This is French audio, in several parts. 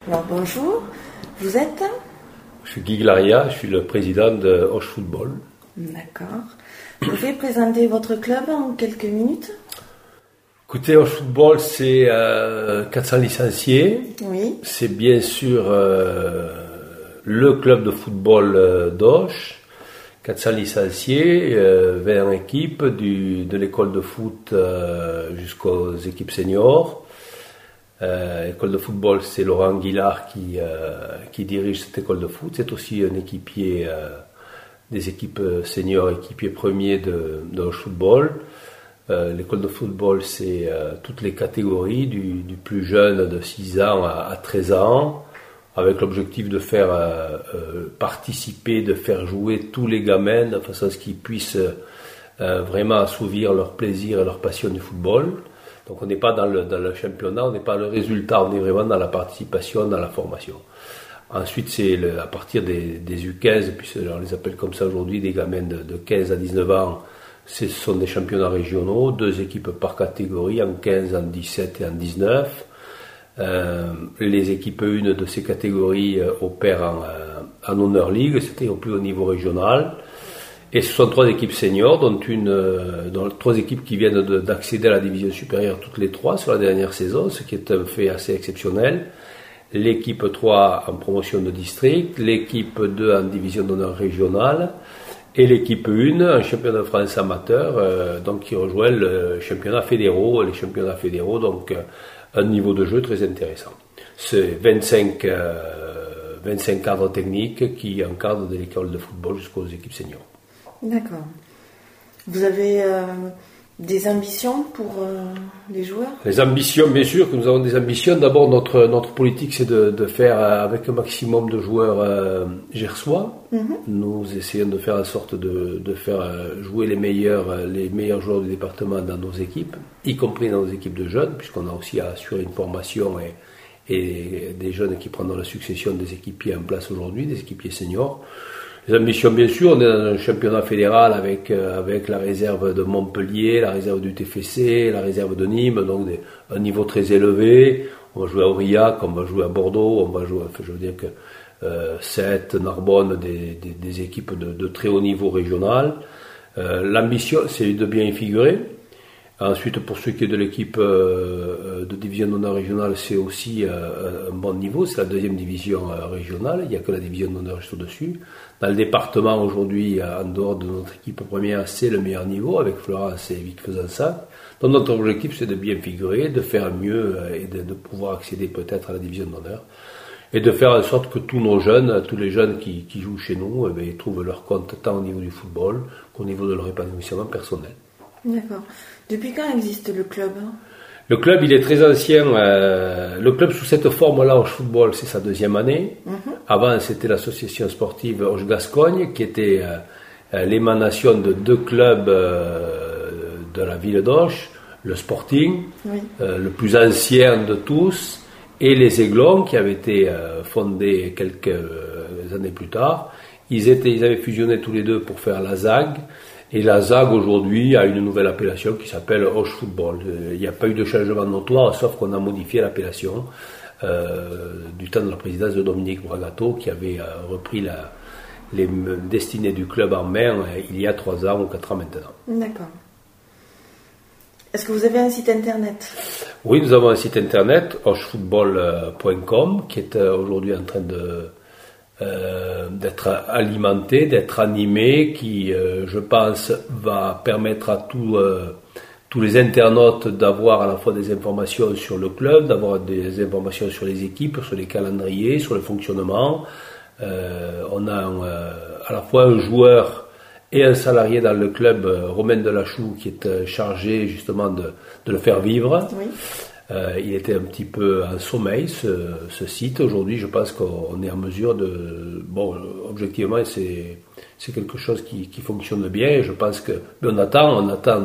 Alors bonjour, vous êtes? Je suis Guy Glaria, je suis le président de Auch Football. D'accord. Vous pouvez présenter votre club en quelques minutes? Écoutez, Auch Football, c'est 400 licenciés. Oui. C'est bien sûr le club de football d'Auch. 400 licenciés, 20 équipes, de l'école de foot jusqu'aux équipes seniors. L'école de football, c'est Laurent Guillard qui dirige cette école de foot. C'est aussi un équipier des équipes seniors, équipier premier de Auch Football. L'école de football, c'est toutes les catégories, du plus jeune de 6 ans à 13 ans, avec l'objectif de faire participer, de faire jouer tous les gamins de façon à ce qu'ils puissent vraiment assouvir leur plaisir et leur passion du football. Donc on n'est pas dans le championnat, on n'est pas le résultat, on est vraiment dans la participation, dans la formation. Ensuite, c'est à partir des U15, puis on les appelle comme ça aujourd'hui, des gamins de 15 à 19 ans, ce sont des championnats régionaux, 2 équipes par catégorie, en 15, en 17 et en 19. Les équipes 1 de ces catégories opèrent en Honor League, c'était au plus haut niveau régional. Et ce sont 3 équipes seniors, dont 3 équipes qui viennent d'accéder à la division supérieure, toutes les 3 sur la dernière saison, ce qui est un fait assez exceptionnel. L'équipe 3 en promotion de district, l'équipe 2 en division d'honneur régionale, et l'équipe 1 en championnat de France amateur, donc qui rejoint le championnat fédéraux, les championnats fédéraux, donc un niveau de jeu très intéressant. C'est 25 cadres techniques qui encadrent de l'école de football jusqu'aux équipes seniors. D'accord. Vous avez des ambitions pour les joueurs? Les ambitions, bien sûr que nous avons des ambitions. D'abord, notre politique, c'est de faire avec un maximum de joueurs gersois. Nous essayons de faire en sorte de faire jouer les meilleurs joueurs du département dans nos équipes, y compris dans nos équipes de jeunes, puisqu'on a aussi assuré une formation et des jeunes qui prendront la succession des équipiers en place aujourd'hui, des équipiers seniors. Les ambitions, bien sûr, on est dans un championnat fédéral avec la réserve de Montpellier, la réserve du TFC, la réserve de Nîmes, donc un niveau très élevé. On va jouer à Aurillac, on va jouer à Bordeaux, on va jouer, je veux dire que Sète, Narbonne, des équipes de très haut niveau régional. L'ambition, c'est de bien y figurer. Ensuite, pour ce qui est de l'équipe de division d'honneur régionale, c'est aussi un bon niveau. C'est la 2e division régionale. Il n'y a que la division d'honneur juste au-dessus. Dans le département, aujourd'hui, en dehors de notre équipe première, c'est le meilleur niveau, avec Florence et Vic Fezensac. Donc notre objectif, c'est de bien figurer, de faire mieux et de pouvoir accéder peut-être à la division d'honneur. Et de faire en sorte que tous nos jeunes, tous les jeunes qui jouent chez nous, ils trouvent leur compte tant au niveau du football qu'au niveau de leur épanouissement personnel. D'accord. Depuis quand existe le club? Le club, il est très ancien. Le club sous cette forme-là, Auch Football, c'est sa 2e année. Avant, c'était l'association sportive Auch Gascogne, qui était l'émanation de 2 clubs de la ville d'Auch, le Sporting, le plus ancien de tous, et les Aiglons, qui avaient été fondés quelques années plus tard. Ils avaient fusionné tous les 2 pour faire la ZAG. Et la ZAG aujourd'hui a une nouvelle appellation qui s'appelle Auch Football. Il n'y a pas eu de changement notoire, sauf qu'on a modifié l'appellation du temps de la présidence de Dominique Bragato, qui avait repris les destinées du club en main il y a 3 ans ou 4 ans maintenant. D'accord. Est-ce que vous avez un site internet? Oui, nous avons un site internet, auchfootball.com, qui est aujourd'hui en train d'être alimenté, d'être animé, qui, je pense, va permettre à tous les internautes d'avoir à la fois des informations sur le club, d'avoir des informations sur les équipes, sur les calendriers, sur le fonctionnement. On a à la fois un joueur et un salarié dans le club, Romain Delachou, qui est chargé justement de le faire vivre. Oui. Il était un petit peu en sommeil, ce site. Aujourd'hui, je pense qu'on est en mesure de... Bon, objectivement, c'est quelque chose qui fonctionne bien. Et je pense que... Mais on attend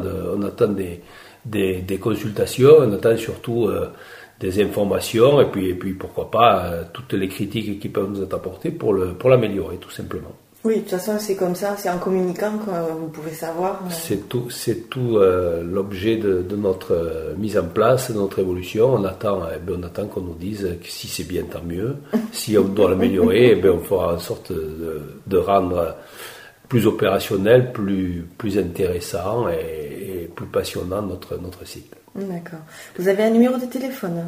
des consultations, on attend surtout des informations, et puis pourquoi pas, toutes les critiques qui peuvent nous être apportées pour l'améliorer, tout simplement. Oui, de toute façon, c'est comme ça, c'est en communiquant que vous pouvez savoir. C'est tout l'objet de notre mise en place, de notre évolution. On attend qu'on nous dise que si c'est bien, tant mieux. Si on doit l'améliorer, on fera en sorte de rendre plus opérationnel, plus intéressant et plus passionnant notre site. D'accord. Vous avez un numéro de téléphone?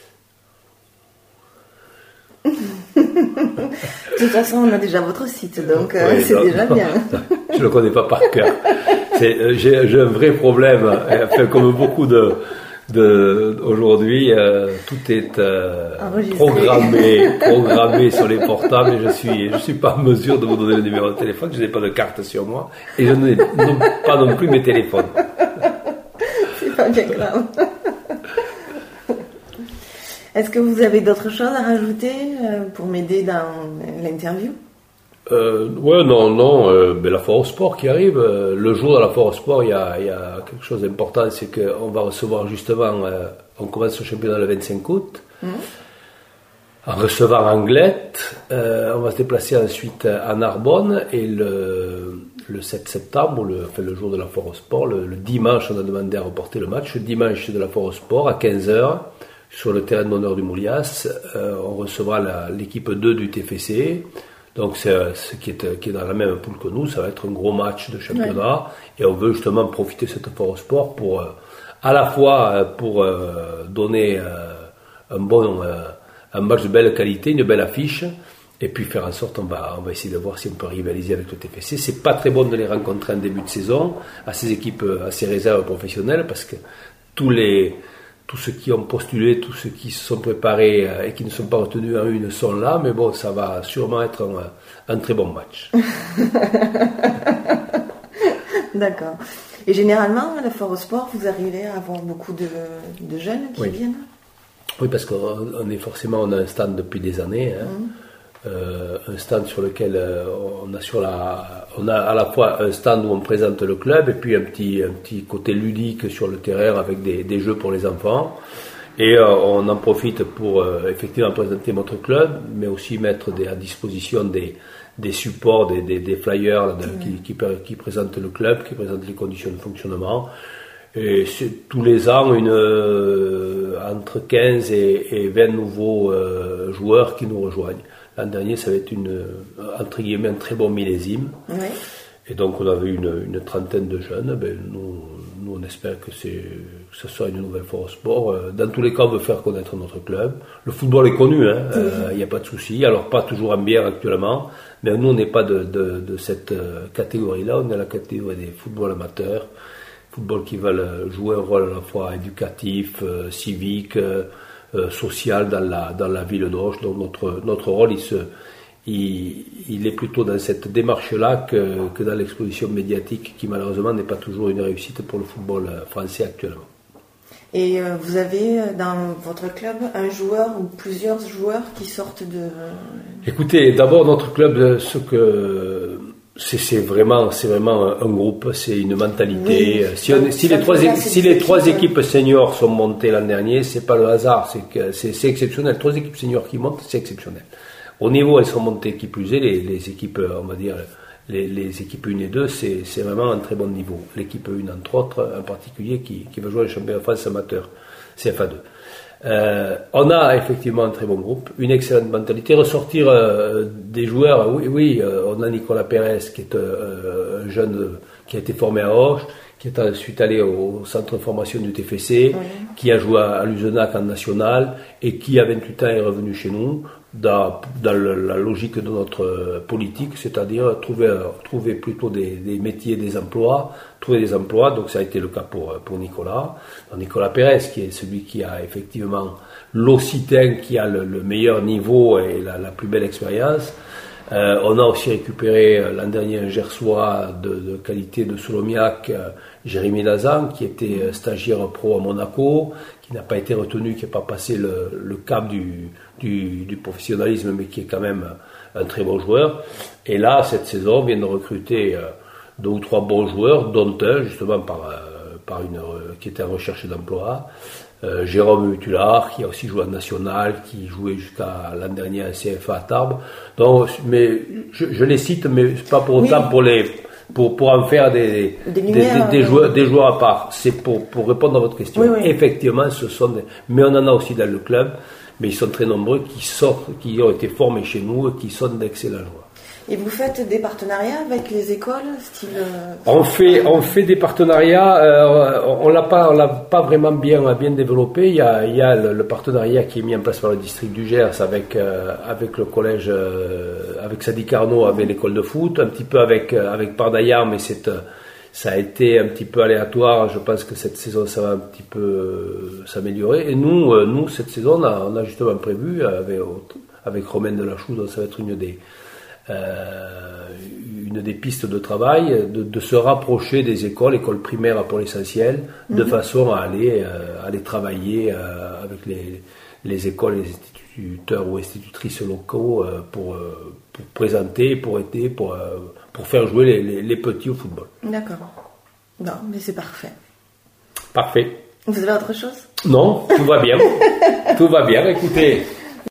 De toute façon, on a déjà votre site, donc oui, c'est déjà bien. Je ne le connais pas par cœur. J'ai un vrai problème. Enfin, comme beaucoup aujourd'hui, tout est programmé sur les portables et je suis pas en mesure de vous donner le numéro de téléphone. Je n'ai pas de carte sur moi et je n'ai pas non plus mes téléphones. C'est pas bien grave. Est-ce que vous avez d'autres choses à rajouter pour m'aider dans l'interview? La foire au sport qui arrive. Le jour de la foire au sport, il y a quelque chose d'important, c'est qu'on va recevoir justement, on commence le championnat le 25 août, en recevant Anglet, on va se déplacer ensuite à Narbonne, et le 7 septembre, le jour de la foire au sport, le dimanche, on a demandé à reporter le match, le dimanche de la foire au sport, à 15h, sur le terrain d'honneur du Moulias, on recevra l'équipe 2 du TFC. Donc c'est ce qui est dans la même poule que nous, ça va être un gros match de championnat, et on veut justement profiter de cette foire au sport pour à la fois pour donner un match de belle qualité, une belle affiche, et puis faire en sorte on va essayer de voir si on peut rivaliser avec le TFC. C'est pas très bon de les rencontrer en début de saison à ces équipes, à ces réserves professionnelles, parce que tous ceux qui ont postulé, tous ceux qui se sont préparés et qui ne sont pas retenus en une sont là, mais bon, ça va sûrement être un très bon match. D'accord. Et généralement, à la foire au sport, vous arrivez à avoir beaucoup de jeunes qui viennent? Oui, parce qu'on est forcément, on a un stand depuis des années, un stand sur lequel on a à la fois un stand où on présente le club et puis un petit côté ludique sur le terrain avec des jeux pour les enfants, et on en profite pour effectivement présenter notre club, mais aussi mettre à disposition des supports, des flyers qui présentent le club, qui présentent les conditions de fonctionnement. Et c'est tous les ans entre 15 et 20 nouveaux joueurs qui nous rejoignent. L'an dernier, ça va être entre guillemets un très bon millésime. Oui. Et donc on avait une trentaine de jeunes. Nous on espère que ce soit une nouvelle foire au sport. Dans tous les cas, on veut faire connaître notre club. Le football est connu, il n'y a pas de souci. Alors pas toujours en bière actuellement, mais nous on n'est pas de cette catégorie-là. On est à la catégorie des footballs amateurs. Football qui veulent jouer un rôle à la fois éducatif, civique, social dans la ville d'Auch. Donc notre rôle il est plutôt dans cette démarche-là que dans l'exposition médiatique, qui malheureusement n'est pas toujours une réussite pour le football français actuellement. Et vous avez dans votre club un joueur ou plusieurs joueurs qui sortent de... Écoutez, d'abord notre club, c'est vraiment un groupe, c'est une mentalité. Oui. Si les trois équipes seniors sont montées l'an dernier, c'est pas le hasard, c'est exceptionnel. 3 équipes seniors qui montent, c'est exceptionnel. Au niveau, elles sont montées, qui plus est, les équipes, on va dire, les équipes 1 et 2, c'est vraiment un très bon niveau. L'équipe 1, entre autres, en particulier, qui va jouer le championnat de France amateur, CFA2. On a effectivement un très bon groupe, une excellente mentalité. Ressortir des joueurs, oui, on a Nicolas Pérez, qui est un jeune qui a été formé à Auch, qui est ensuite allé au centre de formation du TFC, qui a joué à Luzenac en national, et qui à 28 ans est revenu chez nous dans la logique de notre politique, c'est-à-dire trouver plutôt des métiers, des emplois, trouver des emplois. Donc ça a été le cas pour Nicolas. Donc, Nicolas Pérez, qui est celui qui a effectivement l'Occitan, qui a le meilleur niveau et la plus belle expérience. On a aussi récupéré l'an dernier un Gersois de qualité de Solomiac, Jérémy Lazan, qui était stagiaire pro à Monaco, qui n'a pas été retenu, qui n'a pas passé le cap du professionnalisme, mais qui est quand même un très bon joueur. Et là, cette saison, on vient de recruter 2 ou 3 bons joueurs, dont un justement qui était en recherche d'emploi, Jérôme Hutulard, qui a aussi joué en national, qui jouait jusqu'à l'an dernier à CFA à Tarbes. Donc, mais je les cite, mais c'est pas pour autant pour en faire des joueurs à part. C'est pour répondre à votre question. Oui. Effectivement, mais on en a aussi dans le club, mais ils sont très nombreux qui ont été formés chez nous et qui sont d'excellents joueurs. Et vous faites des partenariats avec les écoles, style On fait des partenariats. On l'a pas vraiment bien développé. Il y a le partenariat qui est mis en place par le district du Gers avec le collège, avec Sadi Carnot, avec l'école de foot, un petit peu avec Pardaillard, mais ça a été un petit peu aléatoire. Je pense que cette saison ça va un petit peu s'améliorer. Et nous cette saison on a justement prévu avec Romain Delachou, ça va être une des pistes de travail, de se rapprocher des écoles primaires pour l'essentiel, de façon à aller travailler avec les écoles, les instituteurs ou institutrices locaux pour présenter, pour aider, pour faire jouer les petits au football. D'accord. Non, mais c'est parfait. Parfait. Vous avez autre chose ? Non, tout va bien. Tout va bien, écoutez.